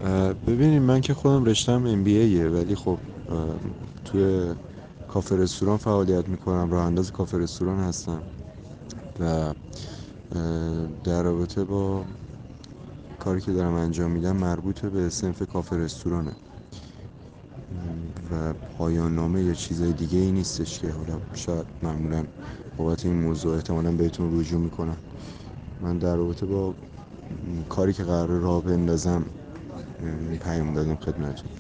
ببینید من که خودم رشتم MBAه، ولی خب توی کافه رستوران فعالیت میکنم، راه انداز کافه رستوران هستم و در رابطه با کاری که دارم انجام میدم مربوط به صنف کافه رستورانه و پایان نامه یا چیزای دیگه ای نیستش که حالا شاید معمولا بابت این موضوع احتمالا بهتون رجوع میکنم. من در رابطه با کاری که قرار راه بندازم پیام دادم خدمتتون.